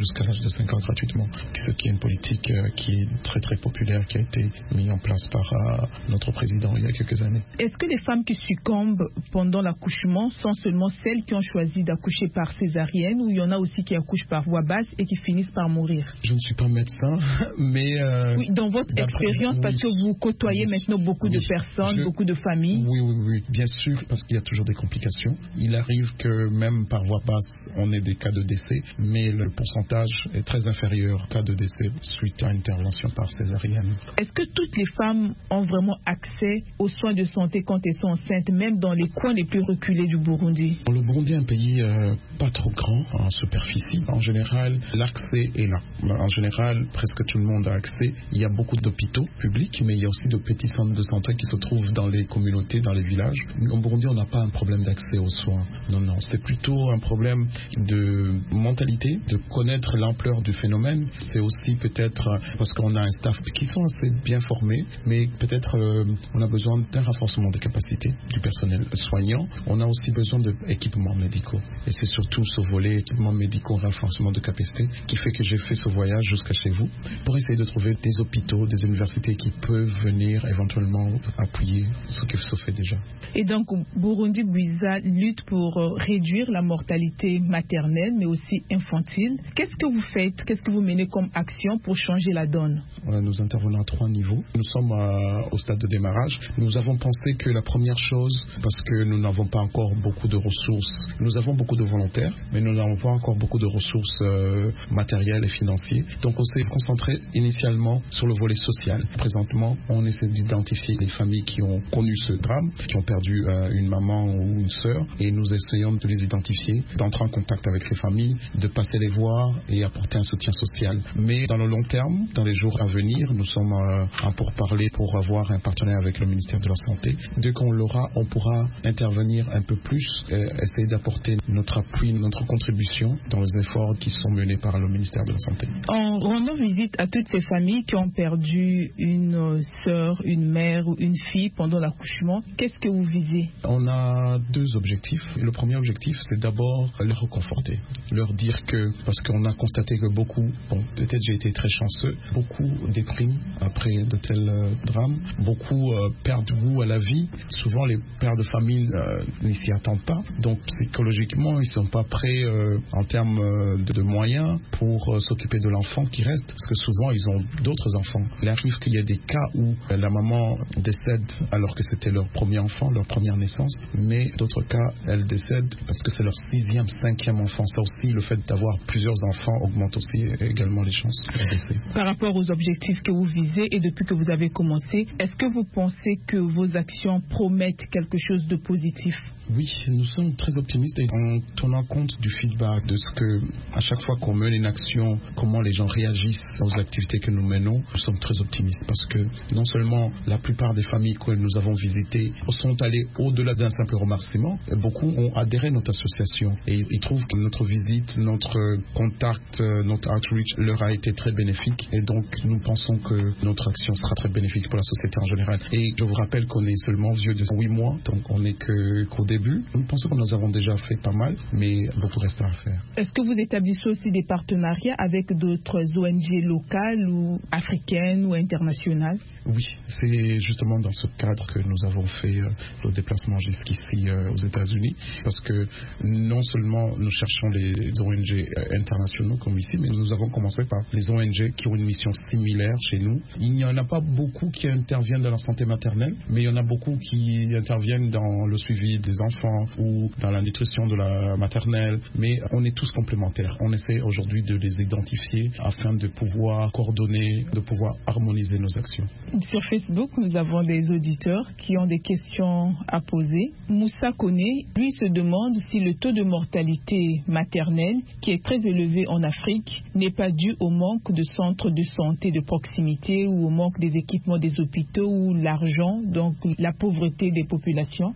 jusqu'à l'âge de 5 ans gratuitement. Ce qui est une politique qui est très très populaire, qui a été mise en place par notre président il y a quelques années. Est-ce que les femmes qui succombent pendant l'accouchement sont seulement celles qui ont choisi d'accoucher par césarienne, ou il y en a aussi qui accouchent par voie basse et qui finissent par mourir? Je ne suis pas médecin, mais... oui, dans votre expérience, parce que vous côtoyez maintenant beaucoup de personnes, beaucoup de familles. Oui, bien sûr, parce qu'il y a toujours des complications. Il arrive que même par voie basse, on ait des cas de décès, mais le pourcentage est très inférieur au cas de décès suite à intervention par césarienne. Est-ce que toutes les femmes ont vraiment accès aux soins de santé quand elles sont enceintes, même dans les coins les plus reculés du Burundi? Le Burundi est un pays pas trop grand en superficie. En général, l'accès est là. En général, presque tout le monde a accès. Il y a beaucoup d'hôpitaux publics, mais il y a aussi de petits centres de santé qui se trouvent dans les communautés, dans les villages. Au Burundi, on n'a pas un problème d'accès aux soins. Non, c'est plutôt un problème de mentalité, de connaître l'ampleur du phénomène. C'est aussi peut-être parce qu'on a un staff qui sont assez bien formés, mais peut-être on a besoin d'un renforcement des capacités du personnel soignant. On a aussi besoin d'équipements médicaux. Et c'est surtout ce volet équipements médicaux, renforcement de capacité, qui fait que j'ai fait ce voyage jusqu'à chez vous pour essayer de trouver des hôpitaux, des universités qui peuvent venir éventuellement appuyer ce qui se fait déjà. Et donc, Burundi Buiza lutte pour réduire la mortalité maternelle, mais aussi infantile. Qu'est-ce que vous faites? Qu'est-ce que vous menez comme action pour changer la donne? Nous intervenons à 3 niveaux. Nous sommes au stade de démarrage. Nous avons pensé que la première chose, parce que nous n'avons pas encore beaucoup de ressources, nous avons beaucoup de volontaires, mais nous n'avons pas encore beaucoup de ressources matérielles et financières. Donc on s'est concentré initialement sur le volet social. Présentement, on essaie d'identifier les familles qui ont connu ce drame, qui ont perdu une maman ou une sœur, et nous essayons de les identifier, d'entrer en contact avec ces familles, de passer les voir et apporter un soutien social. Mais dans le long terme, dans les jours à venir, nous sommes en pourparlers pour avoir un partenaire avec le ministère de la Santé. Dès qu'on l'aura, on pourra intervenir un peu plus, essayer d'apporter notre appui, notre contribution dans les efforts qui sont menés par le ministère de la Santé. En rendant visite à toutes ces familles qui ont perdu une sœur, une mère ou une fille pendant l'accouchement, qu'est-ce que vous visez? On a 2 objectifs. Le premier objectif, c'est d'abord les reconforter, leur dire que, parce qu'on a constaté que beaucoup, peut-être j'ai été très chanceux, beaucoup dépriment après de tels drames, beaucoup perdent goût à la vie. Souvent, les pères de famille n'y s'y attendent pas. Donc, psychologiquement, ils ne sont pas prêts en termes de moyens pour s'occuper de l'enfant qui reste. Parce que souvent, ils ont d'autres enfants. Il arrive qu'il y ait des cas où la maman décède alors que c'était leur premier enfant, leur première naissance. Mais d'autres cas, elle décède parce que c'est leur 6e, 5e enfant. Ça aussi, le fait d'avoir plusieurs enfants augmente aussi également les chances de décès. Par rapport aux objectifs que vous visez et depuis que vous avez commencé, est-ce que vous pensez que vos actions promettent quelque chose de positif? Oui, nous sommes très optimistes et en tenant compte du feedback de ce que, à chaque fois qu'on mène une action, comment les gens réagissent aux activités que nous menons, nous sommes très optimistes parce que non seulement la plupart des familles que nous avons visitées sont allées au-delà d'un simple remerciement, beaucoup ont adhéré à notre association et ils trouvent que notre visite, notre contact, notre outreach leur a été très bénéfique et donc nous pensons que notre action sera très bénéfique pour la société en général. Et je vous rappelle qu'on est seulement vieux de 8 mois, donc on n'est qu'au début. Nous pensons que nous avons déjà fait pas mal, mais beaucoup reste à faire. Est-ce que vous établissez aussi des partenariats avec d'autres ONG locales ou africaines ou internationales? Oui, c'est justement dans ce cadre que nous avons fait le déplacement jusqu'ici aux États-Unis, parce que non seulement nous cherchons les ONG internationaux comme ici, mais nous avons commencé par les ONG qui ont une mission similaire chez nous. Il n'y en a pas beaucoup qui interviennent dans la santé maternelle, mais il y en a beaucoup qui interviennent dans le suivi des enfants ou dans la nutrition de la maternelle, mais on est tous complémentaires. On essaie aujourd'hui de les identifier afin de pouvoir coordonner, de pouvoir harmoniser nos actions. Sur Facebook, nous avons des auditeurs qui ont des questions à poser. Moussa Koné, lui, se demande si le taux de mortalité maternelle, qui est très élevé en Afrique, n'est pas dû au manque de centres de santé de proximité ou au manque des équipements des hôpitaux ou l'argent, donc la pauvreté des populations.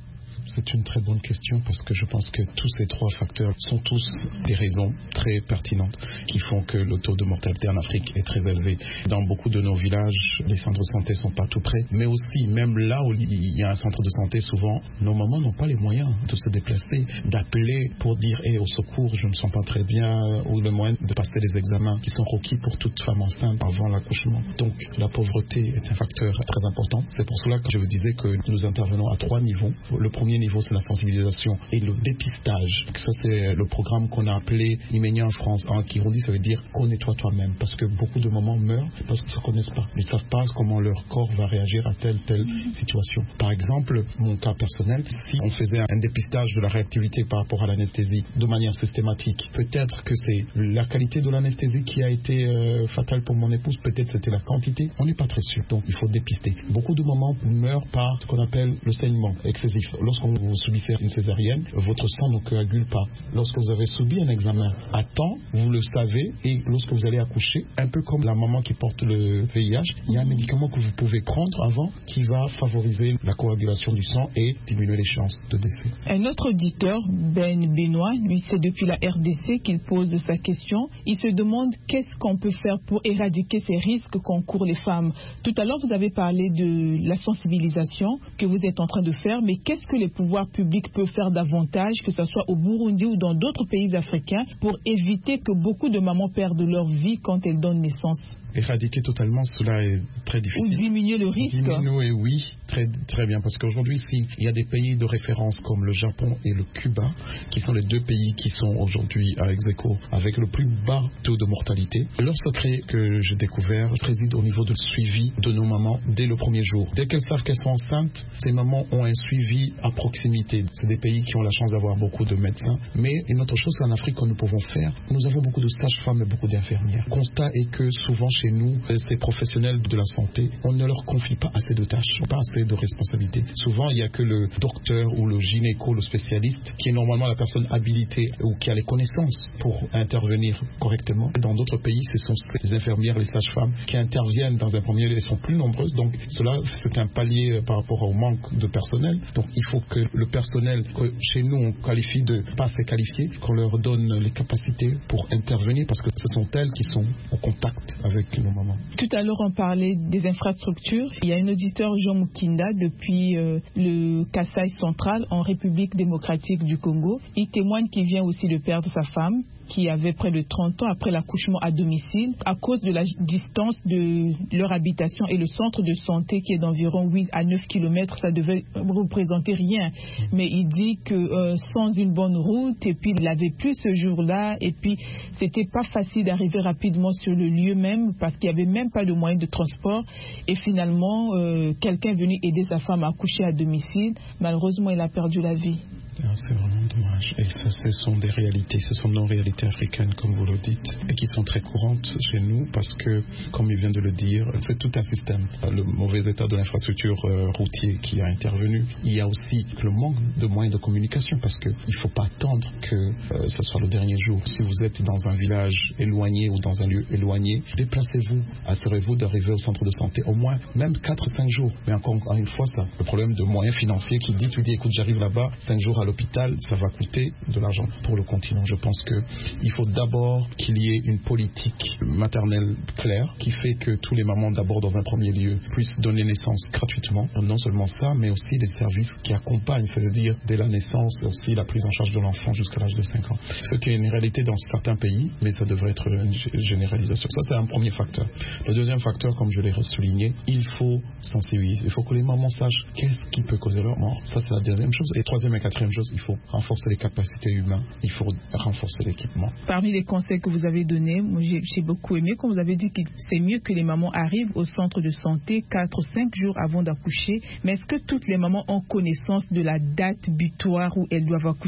C'est une très bonne question parce que je pense que tous ces 3 facteurs sont tous des raisons très pertinentes qui font que le taux de mortalité en Afrique est très élevé. Dans beaucoup de nos villages, les centres de santé sont pas tout près, mais aussi, même là où il y a un centre de santé, souvent, nos mamans n'ont pas les moyens de se déplacer, d'appeler pour dire au secours, je ne me sens pas très bien, ou le moyen de passer les examens qui sont requis pour toute femme enceinte avant l'accouchement. Donc, la pauvreté est un facteur très important. C'est pour cela que je vous disais que nous intervenons à 3 niveaux. Le premier niveau, c'est la sensibilisation et le dépistage. Ça, c'est le programme qu'on a appelé Imenia en France. En Kirundi, ça veut dire connais-toi toi-même, parce que beaucoup de mamans meurent parce qu'ils ne se connaissent pas. Ils ne savent pas comment leur corps va réagir à telle situation. Par exemple, mon cas personnel, si on faisait un dépistage de la réactivité par rapport à l'anesthésie de manière systématique, peut-être que c'est la qualité de l'anesthésie qui a été fatale pour mon épouse, peut-être c'était la quantité, on n'est pas très sûr. Donc il faut dépister. Beaucoup de mamans meurent par ce qu'on appelle le saignement excessif. Lorsqu'on vous subissez une césarienne, votre sang ne coagule pas. Lorsque vous avez subi un examen à temps, vous le savez, et lorsque vous allez accoucher, un peu comme la maman qui porte le VIH, il y a un médicament que vous pouvez prendre avant qui va favoriser la coagulation du sang et diminuer les chances de décès. Un autre auditeur, Ben Benoît, lui c'est depuis la RDC qu'il pose sa question. Il se demande qu'est-ce qu'on peut faire pour éradiquer ces risques qu'encourent les femmes. Tout à l'heure, vous avez parlé de la sensibilisation que vous êtes en train de faire, mais qu'est-ce que les pouvoirs publics peuvent faire davantage, que ce soit au Burundi ou dans d'autres pays africains, pour éviter que beaucoup de mamans perdent leur vie quand elles donnent naissance? Éradiquer totalement, cela est très difficile. Ou diminuer le risque. Diminuer, oui, très, très bien. Parce qu'aujourd'hui, il y a des pays de référence comme le Japon et le Cuba, qui sont les 2 pays qui sont aujourd'hui à ex-aequo avec le plus bas taux de mortalité. Leur secret que j'ai découvert réside au niveau de suivi de nos mamans dès le premier jour. Dès qu'elles savent qu'elles sont enceintes, ces mamans ont un suivi à proximité. C'est des pays qui ont la chance d'avoir beaucoup de médecins. Mais une autre chose en Afrique que nous pouvons faire, nous avons beaucoup de sages-femmes et beaucoup d'infirmières. Le constat est que souvent chez nous, ces professionnels de la santé, on ne leur confie pas assez de tâches, pas assez de responsabilités. Souvent, il n'y a que le docteur ou le gynéco, le spécialiste, qui est normalement la personne habilitée ou qui a les connaissances pour intervenir correctement. Dans d'autres pays, ce sont les infirmières, les sages-femmes qui interviennent dans un premier lieu. Elles sont plus nombreuses, donc cela, c'est un palier par rapport au manque de personnel. Donc, il faut que le personnel que chez nous, on qualifie de pas assez qualifié, qu'on leur donne les capacités pour intervenir, parce que ce sont elles qui sont au contact avec nos mamans. Tout à l'heure, on parlait des infrastructures. Il y a un auditeur, Jean Mukinda, depuis le Kasaï central, en République démocratique du Congo. Il témoigne qu'il vient aussi de perdre sa femme, qui avait près de 30 ans après l'accouchement à domicile, à cause de la distance de leur habitation et le centre de santé qui est d'environ 8 à 9 km, ça devait représenter rien. Mais il dit que sans une bonne route, et puis il n'avait plus ce jour-là, et puis c'était pas facile d'arriver rapidement sur le lieu même, parce qu'il n'y avait même pas de moyens de transport, et finalement, quelqu'un est venu aider sa femme à accoucher à domicile. Malheureusement, il a perdu la vie. C'est vraiment dommage. Et ça, ce sont des réalités, ce sont nos réalités africaines, comme vous le dites, et qui sont très courantes chez nous parce que, comme il vient de le dire, c'est tout un système. Le mauvais état de l'infrastructure routière qui a intervenu. Il y a aussi le manque de moyens de communication parce qu'il ne faut pas attendre que ce soit le dernier jour. Si vous êtes dans un village éloigné ou dans un lieu éloigné, déplacez-vous. Assurez-vous d'arriver au centre de santé au moins même 4-5 jours. Mais encore une fois, ça, le problème de moyens financiers qui dit, tu dis, écoute, j'arrive là-bas, 5 jours à l'hôpital, ça va coûter de l'argent pour le continent. Je pense qu'il faut d'abord qu'il y ait une politique maternelle claire qui fait que tous les mamans, d'abord dans un premier lieu, puissent donner naissance gratuitement. Non seulement ça, mais aussi des services qui accompagnent, c'est-à-dire dès la naissance, aussi la prise en charge de l'enfant jusqu'à l'âge de 5 ans. Ce qui est une réalité dans certains pays, mais ça devrait être une généralisation. Ça, c'est un premier facteur. Le deuxième facteur, comme je l'ai souligné, il faut sensibiliser. Il faut que les mamans sachent qu'est-ce qui peut causer leur mort. Ça, c'est la deuxième chose. Et troisième et quatrième chose, il faut renforcer les capacités humaines, il faut renforcer l'équipement. Parmi les conseils que vous avez donnés, moi j'ai beaucoup aimé quand vous avez dit que c'est mieux que les mamans arrivent au centre de santé 4-5 jours avant d'accoucher. Mais est-ce que toutes les mamans ont connaissance de la date butoir où elles doivent accoucher?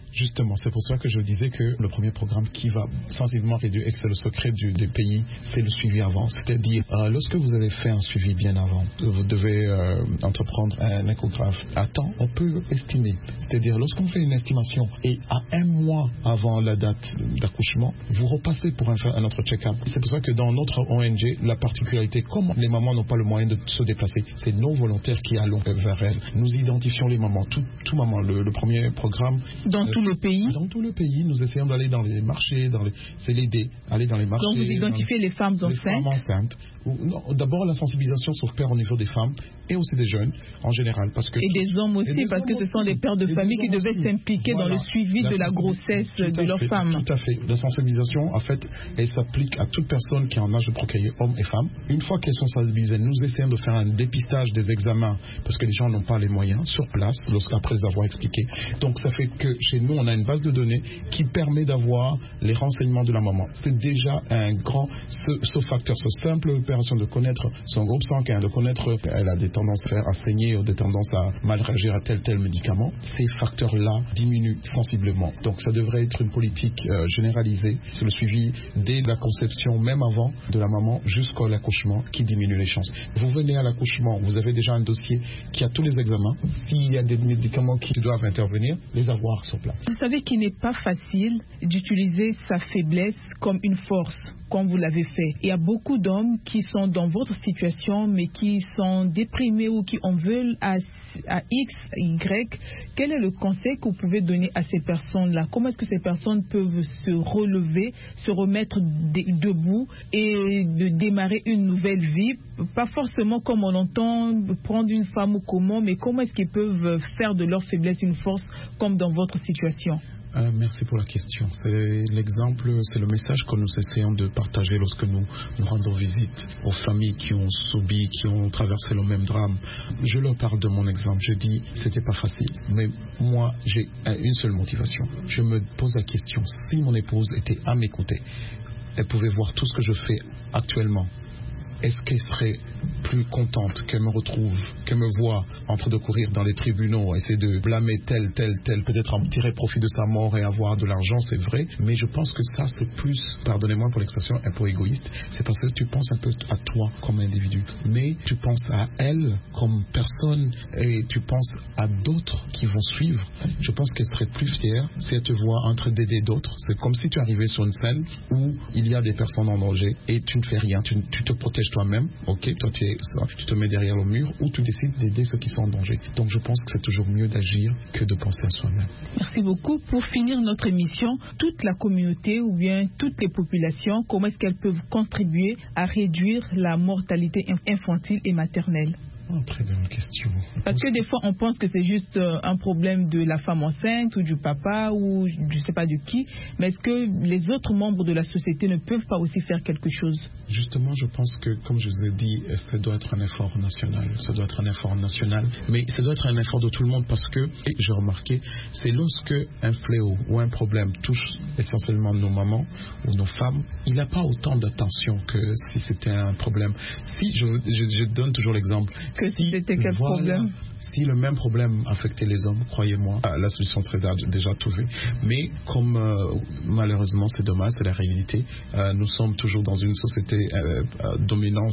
Justement, c'est pour ça que je disais que le premier programme qui va sensiblement réduire, et que c'est le secret des pays, c'est le suivi avant. C'est-à-dire, lorsque vous avez fait un suivi bien avant, vous devez entreprendre un échographe à temps, on peut estimer. C'est-à-dire, lorsqu'on fait une estimation et à un mois avant la date d'accouchement, vous repassez pour faire un autre check-up. C'est pour ça que dans notre ONG, la particularité, comme les mamans n'ont pas le moyen de se déplacer, c'est nos volontaires qui allons vers elles. Nous identifions les mamans, tout maman. Le premier programme... Dans tout le pays? Dans tout le pays, nous essayons d'aller dans les marchés, c'est l'aider, aller dans les marchés. Donc vous identifiez les femmes enceintes? Les femmes enceintes. D'abord la sensibilisation s'opère au niveau des femmes et aussi des jeunes en général. Et des hommes aussi, parce que ce sont des pères de famille qui devaient s'impliquer dans le suivi de la grossesse de leurs femmes. Tout à fait. La sensibilisation, en fait, elle s'applique à toute personne qui est en âge de procréer, hommes et femmes. Une fois qu'elles sont sensibilisées, nous essayons de faire un dépistage des examens parce que les gens n'ont pas les moyens sur place après les avoir expliqués. Donc ça fait que chez nous, on a une base de données qui permet d'avoir les renseignements de la maman. C'est déjà un grand, ce facteur, ce simple opération de connaître son groupe sanguin, de connaître elle a des tendances à saigner ou des tendances à mal réagir à tel médicament, ces facteurs-là diminuent sensiblement. Donc ça devrait être une politique généralisée sur le suivi dès la conception, même avant de la maman jusqu'à l'accouchement, qui diminue les chances. Vous venez à l'accouchement, vous avez déjà un dossier qui a tous les examens. S'il y a des médicaments qui doivent intervenir, les avoir sur place. Vous savez qu'il n'est pas facile d'utiliser sa faiblesse comme une force, comme vous l'avez fait. Il y a beaucoup d'hommes qui sont dans votre situation, mais qui sont déprimés ou qui en veulent à X, Y. Quel est le conseil que vous pouvez donner à ces personnes-là? Comment est-ce que ces personnes peuvent se relever, se remettre debout et de démarrer une nouvelle vie? Pas forcément comme on entend prendre une femme ou comment, mais comment est-ce qu'ils peuvent faire de leur faiblesse une force comme dans votre situation? Merci pour la question. C'est l'exemple, c'est le message que nous essayons de partager lorsque nous rendons visite aux familles qui ont subi, qui ont traversé le même drame. Je leur parle de mon exemple. Je dis, c'était pas facile. Mais moi, j'ai une seule motivation. Je me pose la question, si mon épouse était à m'écouter, elle pouvait voir tout ce que je fais actuellement. Est-ce qu'elle serait plus contente qu'elle me retrouve, qu'elle me voit en train de courir dans les tribunaux, essayer de blâmer tel, peut-être en tirer profit de sa mort et avoir de l'argent, c'est vrai, mais je pense que ça c'est plus, pardonnez-moi pour l'expression, un peu égoïste, c'est parce que tu penses un peu à toi comme individu, mais tu penses à elle comme personne et tu penses à d'autres qui vont suivre. Je pense qu'elle serait plus fière si elle te voit en train d'aider d'autres. C'est comme si tu arrivais sur une scène où il y a des personnes en danger et tu ne fais rien, tu te protèges toi-même, ok, toi tu te mets derrière le mur ou tu décides d'aider ceux qui sont en danger. Donc je pense que c'est toujours mieux d'agir que de penser à soi-même. Merci beaucoup. Pour finir notre émission, toute la communauté ou bien toutes les populations, comment est-ce qu'elles peuvent contribuer à réduire la mortalité infantile et maternelle? Très bonne question. Parce que des fois, on pense que c'est juste un problème de la femme enceinte ou du papa ou je ne sais pas de qui. Mais est-ce que les autres membres de la société ne peuvent pas aussi faire quelque chose? Justement, je pense que, comme je vous ai dit, ça doit être un effort national. Ça doit être un effort national. Mais ça doit être un effort de tout le monde parce que, et j'ai remarqué, c'est lorsque un fléau ou un problème touche essentiellement nos mamans ou nos femmes, il n'a pas autant d'attention que si c'était un problème. Si, je donne toujours l'exemple. Que si c'était quel problème? Si le même problème affectait les hommes, croyez-moi, la solution serait déjà trouvée. Mais comme malheureusement c'est dommage, c'est la réalité, nous sommes toujours dans une société dominance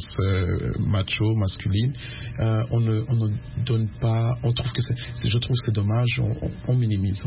macho, masculine. On ne donne pas, on trouve que je trouve que c'est dommage, on minimise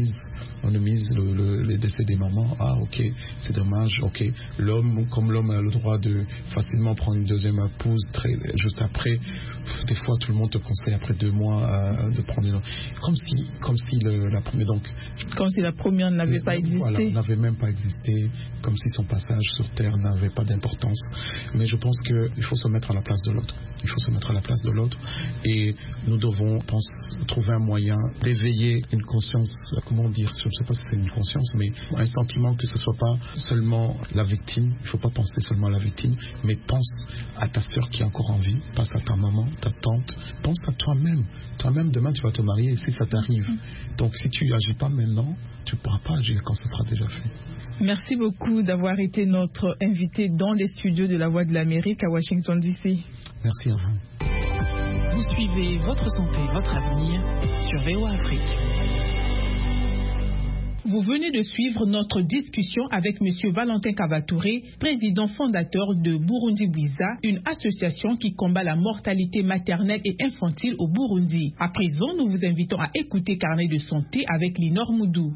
les décès des mamans. Ah ok, c'est dommage, ok. Comme l'homme a le droit de facilement prendre une deuxième épouse juste après, des fois tout le monde te conseille après 2 mois de prendre une autre. Comme si la première, donc comme si la première n'avait pas existé. Voilà, n'avait même pas existé, comme si son passage sur terre n'avait pas d'importance. Mais je pense qu'il faut se mettre à la place de l'autre. Il faut se mettre à la place de l'autre et nous devons, je pense, trouver un moyen d'éveiller une conscience, comment dire, je ne sais pas si c'est une conscience, mais un sentiment que ce ne soit pas seulement la victime. Il ne faut pas penser seulement à la victime, mais pense à ta sœur qui est encore en vie, pense à ta maman, ta tante, pense à toi-même. Toi-même, demain, tu vas te marier si ça t'arrive. Donc, si tu n'agis pas maintenant, tu ne pourras pas agir quand ce sera déjà fait. Merci beaucoup d'avoir été notre invité dans les studios de La Voix de l'Amérique à Washington, D.C. Merci à vous. Vous suivez Votre Santé, Votre Avenir sur VOA Afrique. Vous venez de suivre notre discussion avec M. Valentin Kavatouré, président fondateur de Burundi Bwiza, une association qui combat la mortalité maternelle et infantile au Burundi. À présent, nous vous invitons à écouter Carnet de santé avec Linor Moudou.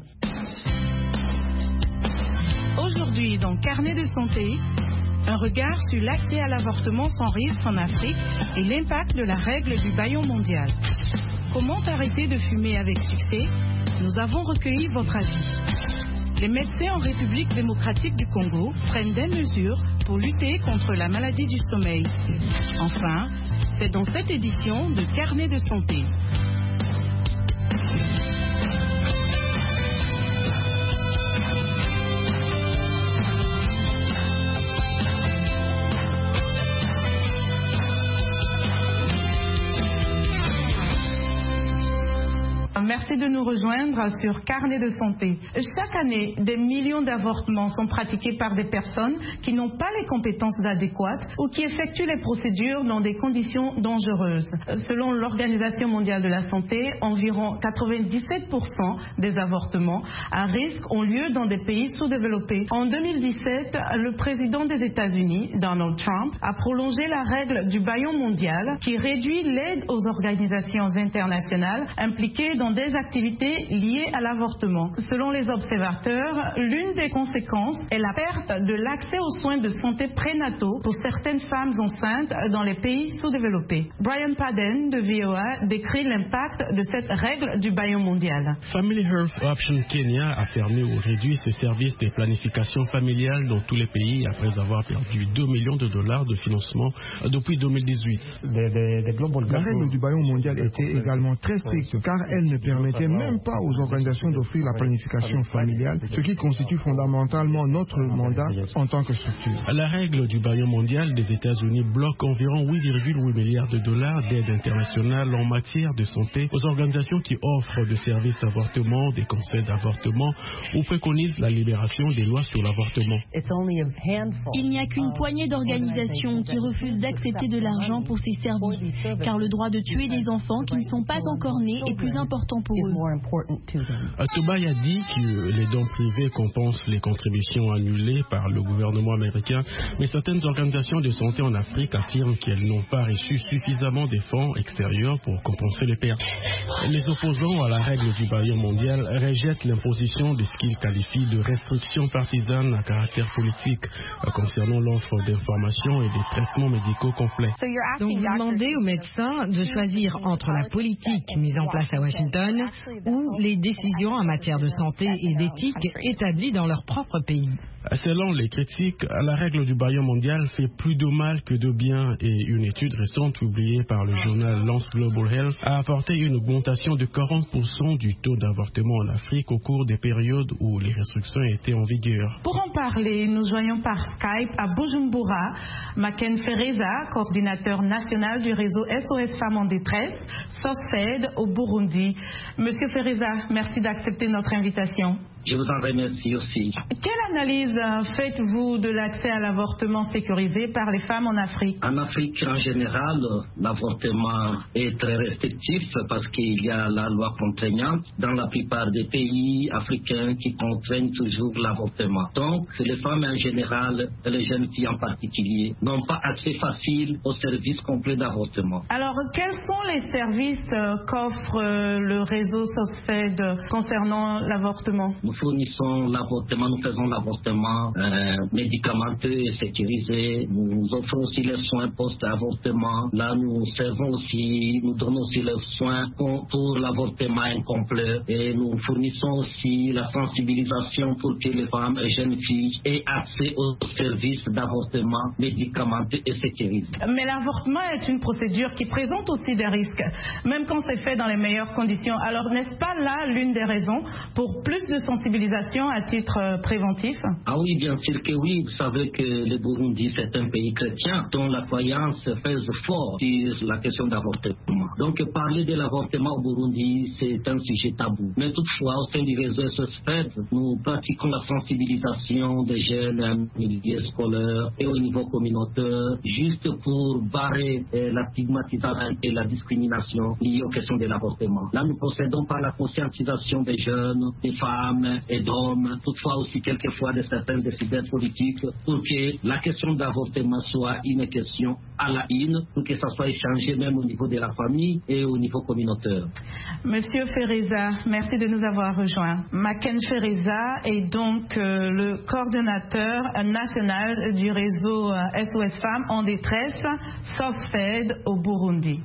Aujourd'hui, dans Carnet de santé, un regard sur l'accès à l'avortement sans risque en Afrique et l'impact de la règle du bâillon mondial. Comment arrêter de fumer avec succès? Nous avons recueilli votre avis. Les médecins en République démocratique du Congo prennent des mesures pour lutter contre la maladie du sommeil. Enfin, c'est dans cette édition de Carnet de santé. Merci de nous rejoindre sur Carnet de santé. Chaque année, des millions d'avortements sont pratiqués par des personnes qui n'ont pas les compétences adéquates ou qui effectuent les procédures dans des conditions dangereuses. Selon l'Organisation mondiale de la santé, environ 97% des avortements à risque ont lieu dans des pays sous-développés. En 2017, le président des États-Unis, Donald Trump, a prolongé la règle du bâillon mondial qui réduit l'aide aux organisations internationales impliquées dans des activités liées à l'avortement. Selon les observateurs, l'une des conséquences est la perte de l'accès aux soins de santé prénataux pour certaines femmes enceintes dans les pays sous-développés. Brian Padden de VOA décrit l'impact de cette règle du bâillon mondial. Family Health Option Kenya a fermé ou réduit ses services de planification familiale dans tous les pays après avoir perdu $2 millions de financement depuis 2018. La règle du bâillon mondial était également très stricte car elle ne permettait même pas aux organisations d'offrir la planification familiale, ce qui constitue fondamentalement notre mandat en tant que structure. La règle du bâillon mondial des États-Unis bloque environ 8,8 milliards de dollars d'aide internationale en matière de santé aux organisations qui offrent des services d'avortement, des conseils d'avortement ou préconisent la libération des lois sur l'avortement. Il n'y a qu'une poignée d'organisations qui refusent d'accepter de l'argent pour ces services, car le droit de tuer des enfants qui ne sont pas encore nés est plus important pour eux. Tobay a dit que les dons privés compensent les contributions annulées par le gouvernement américain, mais certaines organisations de santé en Afrique affirment qu'elles n'ont pas reçu suffisamment de fonds extérieurs pour compenser les pertes. Les opposants à la règle du bâillon mondial rejettent l'imposition de ce qu'ils qualifient de restrictions partisanes à caractère politique concernant l'offre d'informations et des traitements médicaux complets. Donc vous demandez aux médecins de choisir entre la politique mise en place à Washington ou les décisions en matière de santé et d'éthique établies dans leur propre pays. Selon les critiques, la règle du bâillon mondial fait plus de mal que de bien et une étude récente publiée par le journal Lance Global Health a apporté une augmentation de 40% du taux d'avortement en Afrique au cours des périodes où les restrictions étaient en vigueur. Pour en parler, nous joignons par Skype à Bujumbura Maken Fereza, coordinateur national du réseau SOS Femmes en détresse, SOSFED au Burundi. Monsieur Fereza, merci d'accepter notre invitation. Je vous en remercie aussi. Quelle analyse faites-vous de l'accès à l'avortement sécurisé par les femmes en Afrique? En Afrique, en général, l'avortement est très restrictif parce qu'il y a la loi contraignante dans la plupart des pays africains qui contraignent toujours l'avortement. Donc, les femmes en général, et les jeunes filles en particulier, n'ont pas accès facile aux services complets d'avortement. Alors, quels sont les services qu'offre le réseau SOSFED concernant l'avortement? Nous fournissons l'avortement, nous faisons l'avortement médicamenteux et sécurisé. Nous offrons aussi les soins post-avortement. Là, nous servons aussi, nous donnons aussi les soins pour l'avortement incomplet et nous fournissons aussi la sensibilisation pour que les femmes et jeunes filles aient accès aux services d'avortement médicamenteux et sécurisé. Mais l'avortement est une procédure qui présente aussi des risques, même quand c'est fait dans les meilleures conditions. Alors, n'est-ce pas là l'une des raisons pour plus de sensibilisation à titre préventif? Ah oui, bien sûr que oui. Vous savez que le Burundi, c'est un pays chrétien dont la croyance pèse fort sur la question d'avortement. Donc, parler de l'avortement au Burundi, c'est un sujet tabou. Mais toutefois, au sein du réseau SOSFED, nous pratiquons la sensibilisation des jeunes en milieu scolaire et au niveau communautaire, juste pour barrer la stigmatisation et la discrimination liée aux questions de l'avortement. Là, nous procédons par la conscientisation des jeunes, des femmes, femmes et d'hommes, toutefois aussi quelquefois de certains décideurs politiques, pour que la question d'avortement soit une question à la une, pour que ça soit échangé même au niveau de la famille et au niveau communautaire. Monsieur Fereza, merci de nous avoir rejoints. Maken Fereza est donc le coordonnateur national du réseau SOS Femmes en détresse, SOSFED au Burundi.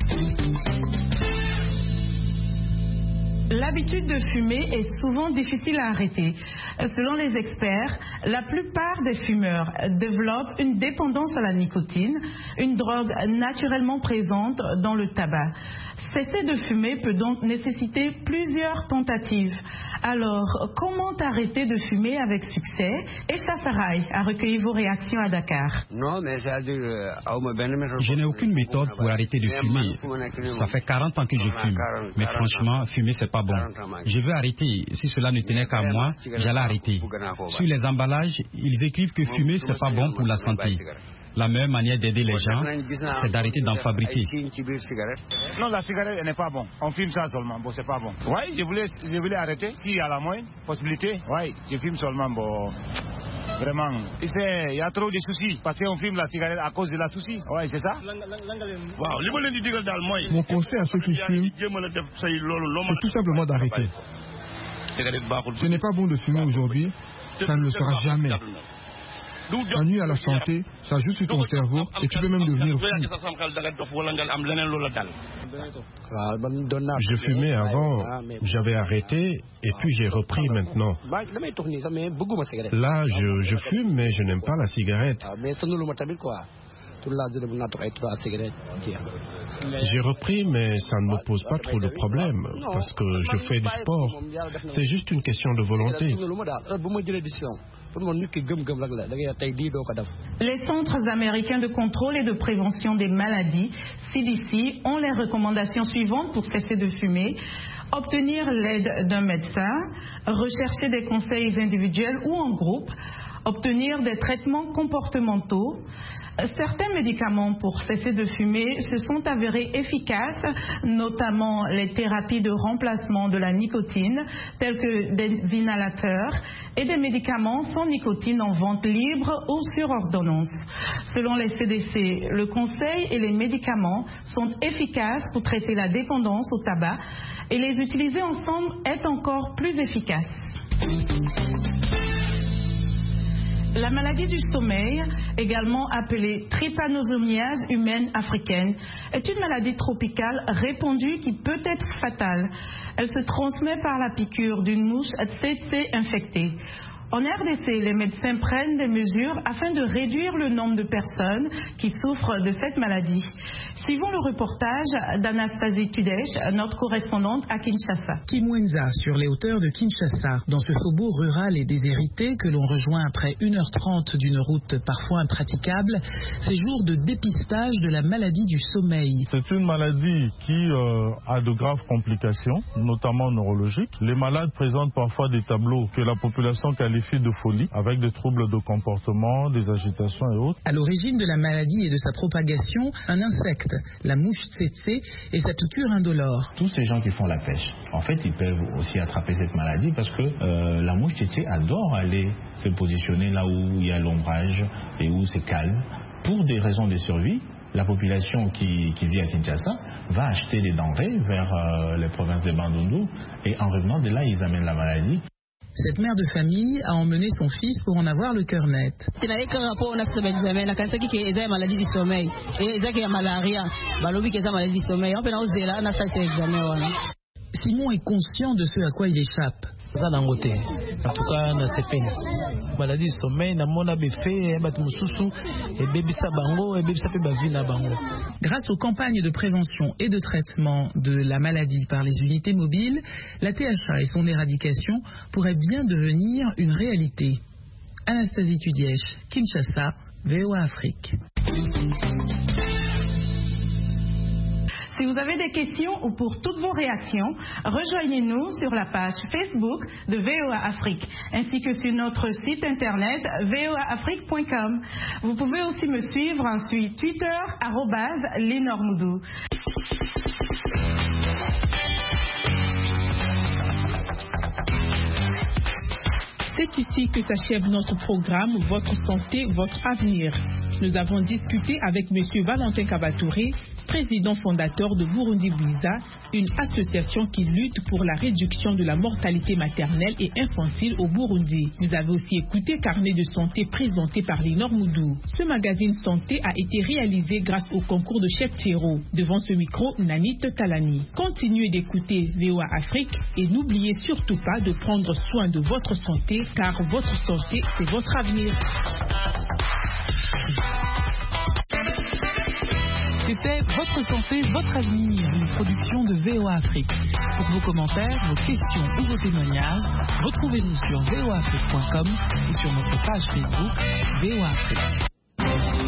L'habitude de fumer est souvent difficile à arrêter. Selon les experts, la plupart des fumeurs développent une dépendance à la nicotine, une drogue naturellement présente dans le tabac. Cesser de fumer peut donc nécessiter plusieurs tentatives. Alors, comment arrêter de fumer avec succès? Echa Sarai a recueilli vos réactions à Dakar. Je n'ai aucune méthode pour arrêter de fumer. Ça fait 40 ans que je fume. Mais franchement, fumer, c'est pas bon. Je veux arrêter. Si cela ne tenait qu'à moi, j'allais arrêter. Sur les emballages, ils écrivent que fumer, c'est pas bon pour la santé. La meilleure manière d'aider les gens, c'est d'arrêter d'en fabriquer. Non, la cigarette, elle n'est pas bon. On fume ça seulement. Bon, c'est pas bon. Oui, je voulais arrêter. S'il y a la moindre possibilité, oui, je fume seulement. Bon, vraiment. Il y a trop de soucis. Parce qu'on fume la cigarette à cause de la souci. Oui, c'est ça. Mon conseil à ceux qui fument, c'est tout simplement d'arrêter. Ce n'est pas bon de fumer aujourd'hui. Ça ne le sera jamais. Ça nuit à la santé, ça joue sur ton cerveau et tu peux même devenir fou. Je fumais avant, j'avais arrêté et puis j'ai repris maintenant. Là, je fume mais je n'aime pas la cigarette. J'ai repris, mais ça ne me pose pas trop de problèmes parce que je fais du sport. C'est juste une question de volonté. Les centres américains de contrôle et de prévention des maladies, CDC, ont les recommandations suivantes pour cesser de fumer. Obtenir l'aide d'un médecin, rechercher des conseils individuels ou en groupe, obtenir des traitements comportementaux. Certains médicaments pour cesser de fumer se sont avérés efficaces, notamment les thérapies de remplacement de la nicotine, telles que des inhalateurs, et des médicaments sans nicotine en vente libre ou sur ordonnance. Selon les CDC, le conseil et les médicaments sont efficaces pour traiter la dépendance au tabac et les utiliser ensemble est encore plus efficace. La maladie du sommeil, également appelée trypanosomiase humaine africaine, est une maladie tropicale répandue qui peut être fatale. Elle se transmet par la piqûre d'une mouche tsetse infectée. En RDC, les médecins prennent des mesures afin de réduire le nombre de personnes qui souffrent de cette maladie. Suivons le reportage d'Anastasie Tudesh, notre correspondante à Kinshasa. Kimwenza, sur les hauteurs de Kinshasa, dans ce faubourg rural et déshérité que l'on rejoint après 1h30 d'une route parfois impraticable, ces jours de dépistage de la maladie du sommeil. C'est une maladie qui a de graves complications, notamment neurologiques. Les malades présentent parfois des tableaux que la population qualifie de folie, avec des troubles de comportement, des agitations et autres. À l'origine de la maladie et de sa propagation, un insecte, la mouche tsetse, et sa piqûre indolore. Tous ces gens qui font la pêche, en fait, ils peuvent aussi attraper cette maladie parce que la mouche tsetse adore aller se positionner là où il y a l'ombrage et où c'est calme. Pour des raisons de survie, la population qui vit à Kinshasa va acheter des denrées vers les provinces de Bandundu et en revenant de là, ils amènent la maladie. Cette mère de famille a emmené son fils pour en avoir le cœur net. Simon est conscient de ce à quoi il échappe. En tout cas, na sepena maladie du sommeil na mona befe batu mususu et bebisa bango et bebisa pe bavina bango. Grâce aux campagnes de prévention et de traitement de la maladie par les unités mobiles, la THA et son éradication pourraient bien devenir une réalité. Anastasie Tudièche, Kinshasa, VOA Afrique. Si vous avez des questions ou pour toutes vos réactions, rejoignez-nous sur la page Facebook de VOA Afrique, ainsi que sur notre site internet voaafrique.com. Vous pouvez aussi me suivre sur Twitter, @LenorMoudou. C'est ici que s'achève notre programme Votre santé, votre avenir. Nous avons discuté avec M. Valentin Kabatouré, président fondateur de Burundi Bwiza, une association qui lutte pour la réduction de la mortalité maternelle et infantile au Burundi. Vous avez aussi écouté Carnet de santé présenté par Linor Moudou. Ce magazine santé a été réalisé grâce au concours de Chef Thierro. Devant ce micro, Nanit Talani. Continuez d'écouter VOA Afrique et n'oubliez surtout pas de prendre soin de votre santé car votre santé, c'est votre avenir. C'était Votre santé, votre avenir, une production de VOA Afrique. Pour vos commentaires, vos questions ou vos témoignages, retrouvez-nous sur voaafrique.com ou sur notre page Facebook VOA Afrique.